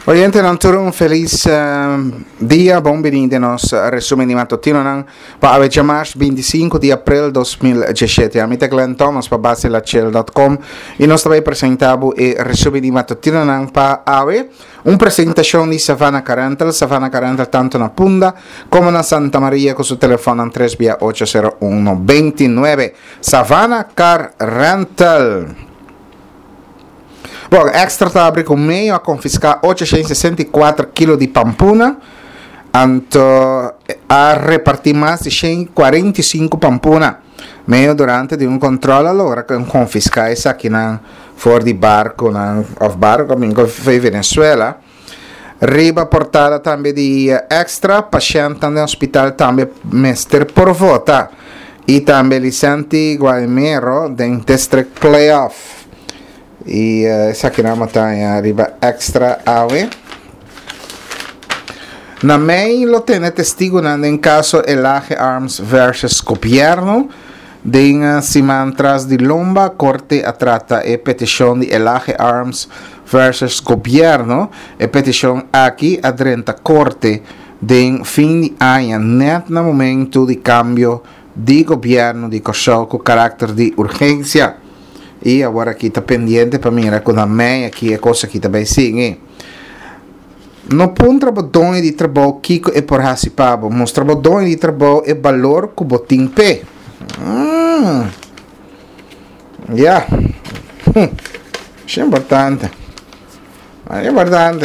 Oyente, non un feliz dia, bom-vindo nos resumen di mattutino pa avete março 25 di aprile 2017. A mim é Glenn Thomas para baselachel.com e nós também apresentamos o resumen di mattutino pa ave presentazione di Savannah Carental tanto na Punda come na Santa Maria con su telefono 3 via 801 29 Savannah Car Rental. Bom, extra abre com meio a confiscar 864 kg de pampuna, a repartir mais de 145 pampuna. Meio durante de controle, allora confiscar isso aqui fora de barco, of barco, como foi Venezuela. Riba portada também de extra, paciente no hospital também mestre por volta. E também Licente Guaimero, dentestre playoff. E essa aqui na montanha arriba extra ave. Na mei lo tiene testigo em caso Elaje Arms versus governo. Den simantras de Lomba, corte a trata e petição de Elaje Arms versus governo. E petição aqui adrenta corte de fim de ano, net no momento de cambio de governo de Kosovo com caráter de urgência. E agora aqui está pendente para mim, com a mãe aqui é coisa que também sim. No ponto trabalho de trabalho Kiko é por raspado, mas trabalho de trabalho é valor que botim pé. Yeah. Isso é importante. É importante.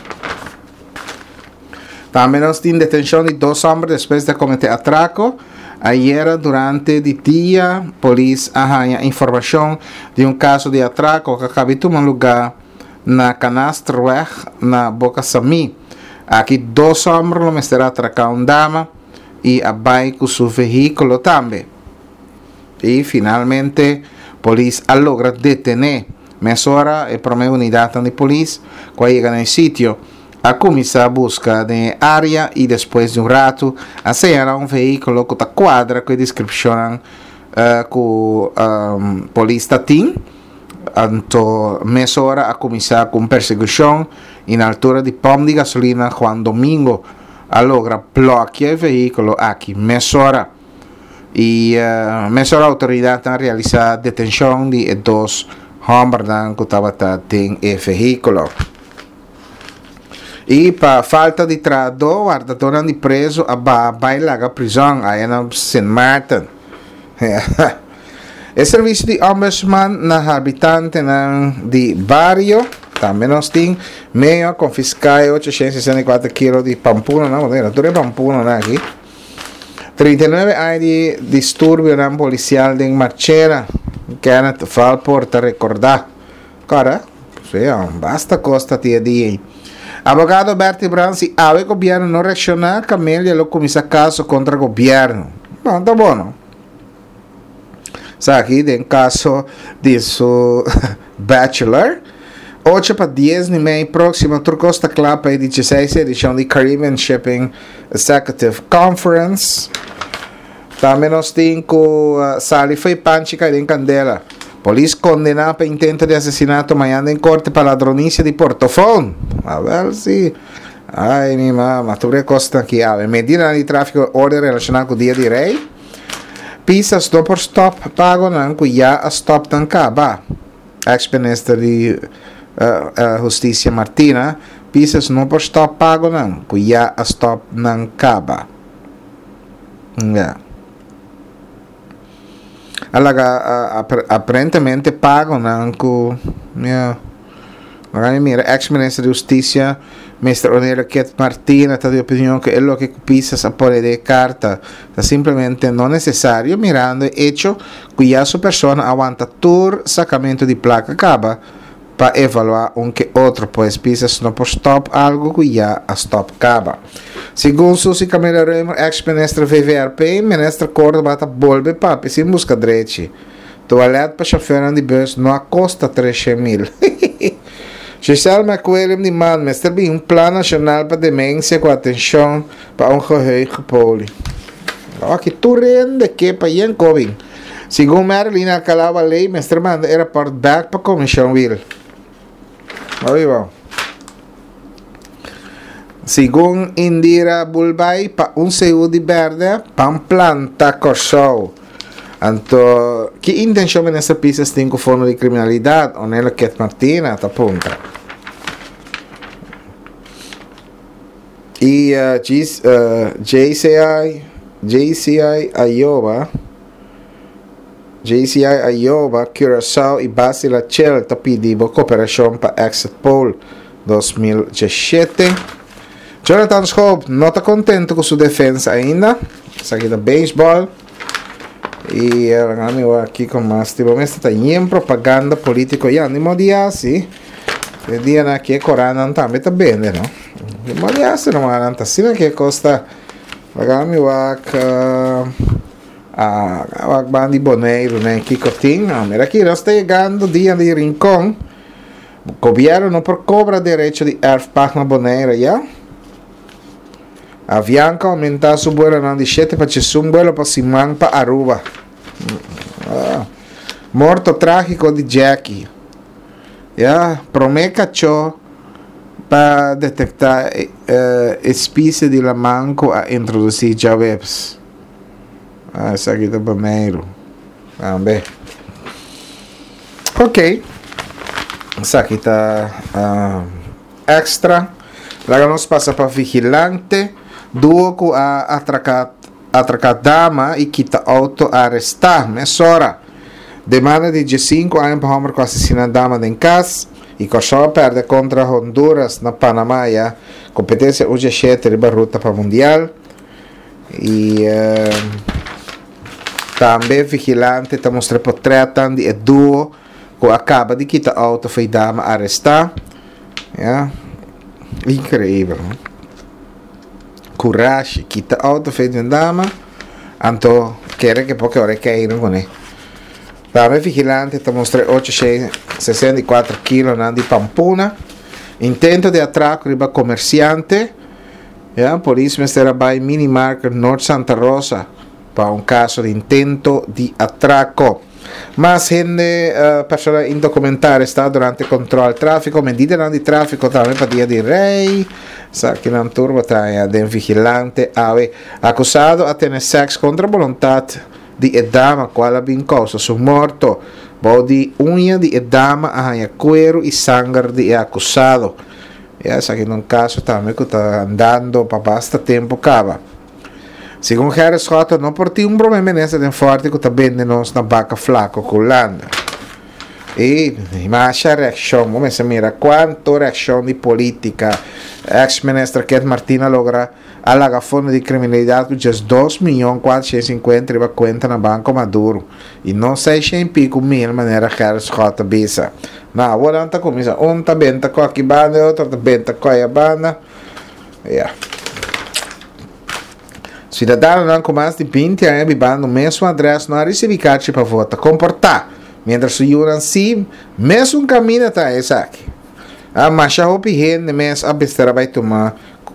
Também nós temos detenção de 2 homens depois de cometer atraco. Ayer, durante el día, polis arranha informação de caso de atraco que acabou tomando lugar na Canastro na Boca Sami. Aqui 2 homens lo mesteram atracar dama e abai com seu veículo também. E finalmente, polis logra detener. Mesora e por meio unidade de polis, quando chega no sítio, a começar a busca de área e depois de rato aceitará veículo que quadra com a descrição que polícia tem. Então, mesora a começar com perseguição e na altura de pom de gasolina Juan Domingo a logra bloquear o veículo aqui mesora e mesora a autoridade a realizar detenção de 2 homens que estavam em veículo. E para falta de trabalho, o guardador de preso vai lá à prisão, aí na St. Martin. O serviço de ombudsman na habitante de barrio, também nós temos meio a confiscar 864 kg de pampuna, não é? Tudo é pampuna aqui. 39 anos de distúrbio policial de Marchera, Kenneth Falport a recordar. Cara, basta costa dia dia. Abogado Berti Bransi, o governo não reaccionar, Camélia lo começa caso contra o governo. Não, tá bom, não? Aqui tem caso de seu bachelor. 8 para 10 de maio próximo, Turcosta Club, a 16 edição de Caribbean Shipping Executive Conference. Também nós temos que Sali foi panchica em Candela. Polícia condenada para intento de assassinato amanhã em corte para ladronice de portofone. A ver se... Ai, minha mamãe, tu recosta aqui. Medida de tráfico, ordem relacionada com o dia de rei. Pisas não por stop, pago não, que já a stop não acaba. Ex-ministra de Justiça Martina, pisas não por stop, pago não, que já a stop não acaba. Yeah. Aparentemente pagam com ex-ministro de Justiça, Mr. Onelio Ket Martina, está de opinião que é o que pisas a poder de carta, está simplesmente não necessário, mirando o hecho que já sua pessoa aguanta todo sacamento de placa acaba para evaluar que outro, pois pisas não por stop algo que já a stop acaba. Segundo Susi Camila Remo, ex-ministra VVRP, ministra Córdoba está volve papi sem busca direito. Toalete para chofer de bus não custa 300 mil. Giselle McWilliam de man, mestre bem plano nacional para demência com atenção para geheugen poli. Aqui tu rende que para ir COVID. Segundo Marilyn Alcalá lei, mestre manda era part back para comissão will. Aí bom. Según Indira Bulbay, pa un seu di verde, pan planta Korsou. Anto, que intenção nessa pista tem com forma de criminalidade? Ou nela que Martina, tá punta. E JCI Iowa, Curaçao e Basila Chel tá pedindo cooperação para Exit Poll 2017. Jonathan Scope não está contente com sua defesa ainda. Isso aqui da beisebol. E aqui com mais tipo, mas está em propaganda política. E animo di assim. E dia na que corana também está bem, não? Mas di assim não é nada assim que costa. Pagami a bandi boneiro, né? Que cotinho. Mira aqui nós está chegando dia de Rincón. O governo não cobra direito de erfpagna boneira, já? Avianca aumentar su vuelo non di 7 para un vuelo para Simán para Aruba. Morto trágico de Jackie. Promé cachó para detectar espécie de lamanco a introduzir já webs. Isso aqui do banheiro. Vamos ok. Isso aqui está extra. Lá nós passa para vigilante. Duo ku atracat dama e quita auto arrestar, mesora. Demanda de 5 anos para homem com assassinar dama em casa e Kosovo perde contra Honduras na Panamá, competência UG7 riba ruta para mundial. E também vigilante está mostrando portretando de duo que acaba de quita auto foi dama arrestar. Incrível, não? Coragem, quita auto fez de dama, anto quer que pouco hora caíram com ele. Também vigilante está mostrando 864 kg de pampuna. Intento de atraco riba comerciante. Polícia ministério vai minimarket North Santa Rosa para um caso de intento de atraco. Mas gente, pessoa indocumentada está durante controle tráfico, medida de tráfico também para dia de rei. Sabe não turma tá de vigilante acusado a ter sexo contra a vontade de dama qual a bem causa su morto, body unha de dama a cuero e sangue de acusado. Sabe num caso também que está andando para bastante tempo acaba. Segundo Harris Scott, não por ti problema nessa de forte que está vendo nós na vaca flaco culanda. E mais a reação, vamos mira quanto reação de política ex-ministra Ket Martina logra alaga fundo de criminalidade com just 2.450.000 riba conta na Banco Maduro e não sei se pico mil maneira Harris Scott bisa. Na agora está começa tá benta com aqui banda, outra tá benta com a banda. Cidadão não com mais de 20 anos vivendo no mesmo endereço não recebe carta para votar. Comportar. Mientras o Yuran sim, mesmo caminho está esse aqui. Mas já houve gente mesmo a besteira vai tomar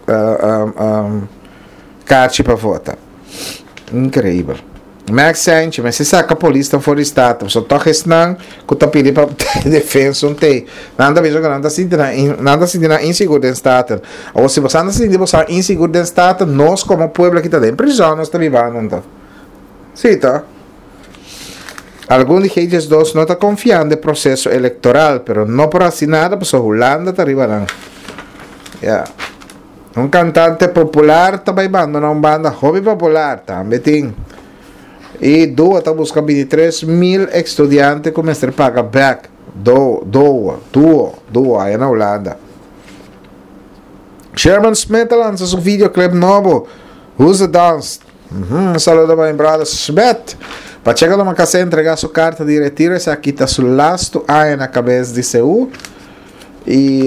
carta para votar. Incrível. Max Sanchez, mas se saca a polícia for estado, só toca esse não, que está pedindo para defesa não tem. Nada mesmo que nada se dá inseguro em estado. Ou se você anda se dizer inseguro em estado, nós como povo que está dentro prisão, nós está vivendo então. Sim, tá? Alguns de eles dois não estão confiando no processo eleitoral, mas não por assim nada, porque a Holanda está arribando. Um cantante popular está bailando na banda hobby popular, também tem. E doa está buscando 23.000 estudantes que mestre paga back. Doa aí na Holanda. Sherman Smith lança seu videoclip novo, Who's the Dance? Saludo para brother Smith. Para chegar numa casa e entregar sua carta de retiro, essa aqui está seu lasto aí na cabeça de Seul. E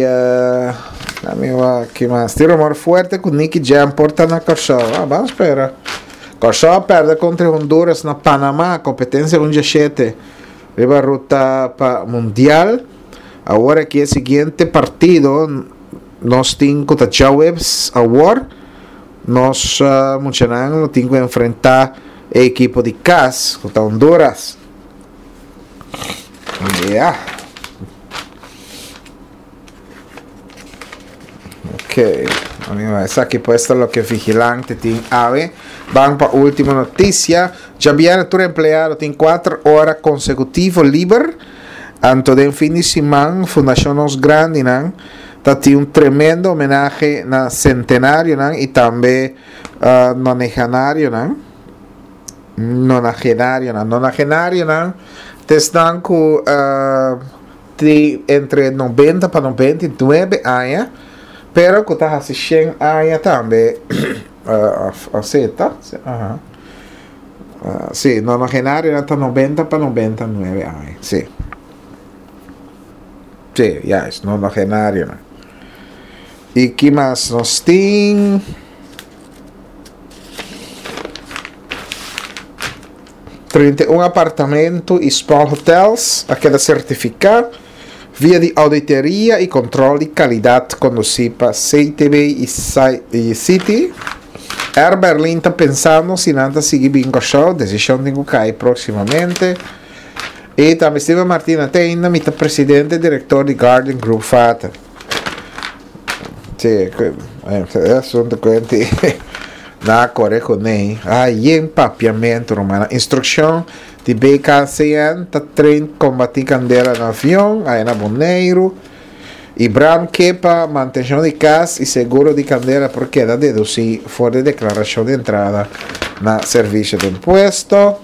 que mais? Tiro amor forte com Nicky Jam porta na Kosovo. Vamos esperar. Kosovo perde contra Honduras na Panamá, competência 1-7. Riba ruta para mundial. Agora que é o seguinte partido, nós temos que ter webs agora. Nós temos que enfrentar a equipe de CAS contra Honduras. Ok. Está aquí puesto lo que vigilante tiene ave. Van para última noticia. Ya viene tu empleado tiene 4 horas consecutivas libre. Anto de fin de semana, Fundación Os Grande, tiene un tremendo homenaje na centenario y también nonagenario. Nonagenario, te están con entre 90 para 99 años. Pero que está hace 100 años también, aceita, sí, nonagenario hasta 90 para 99 años, sí. Sí, ya es nonagenario. ¿Y qué más nos tiene? Un apartamento y spa hotels, a queda certificado. Via de auditoria e controle de qualidade conduzido para CTV e City. Air Berlin está pensando se não seguir bingo show, decisão de cair proximamente. E também Steven Martina Teina, presidente e diretor de Garden Group Fata. Sim, é assunto que na correco nem. Aí empapeamento romano. Instrução de BKCN, tá treino combater candeira no avião, aí na Boneiro. Ibram Kepa, manutenção de casa e seguro de candeira por queda deduzir fora de declaração de entrada na serviço de imposto.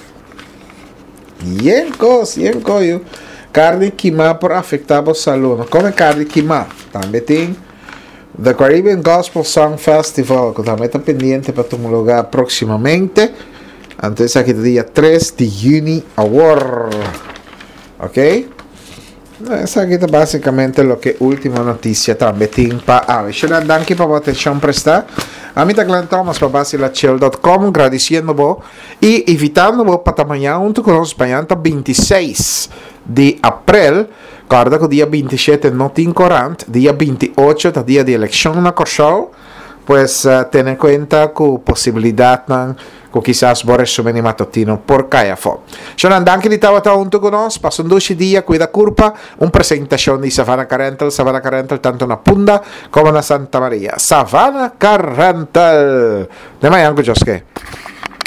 Yenko, carne queimada por afetar saúde. Como é carne queimada? Também tem The Caribbean Gospel Song Festival, que também está pendente para tomar lugar proximamente. Entonces aquí el día 3 de junio award. Ok. Esa aquí es básicamente lo que última noticia también tiene para hoy. Yo le danke para atención prestada. A mí Glenn Thomas para basilachel.com, agradeciendo y invitando para mañana junto con los españoles 26 de abril. Guarda que el día 27 no tiene corriente, día 28 es día de elección en la show. Pues ten en cuenta que posibilidad que quizás Boris Sumeni Matutino por Caiafo. Sono anche di tavata junto con nos, passano 12 giorni qui da Curpa, un presentazione di Savannah Carental, tanto una Punda come una Santa Maria. Savannah Carental. Ne mai anche Giosche.